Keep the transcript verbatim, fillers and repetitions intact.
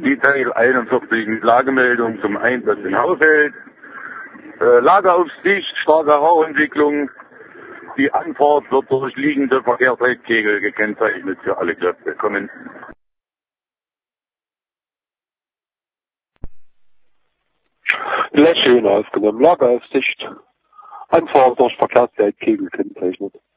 die Teil einundvierzig mit Lagemeldung zum Einsatz in Haushalt. Äh, Lageaufsicht, starke Rauchentwicklung. Die Anfahrt wird durch liegende Verkehrsleitkegel gekennzeichnet für alle Kräfte. Kommen. Lächeln aufgenommen, Lageaufsicht. Anfahrt durch Verkehrsleitkegel gekennzeichnet.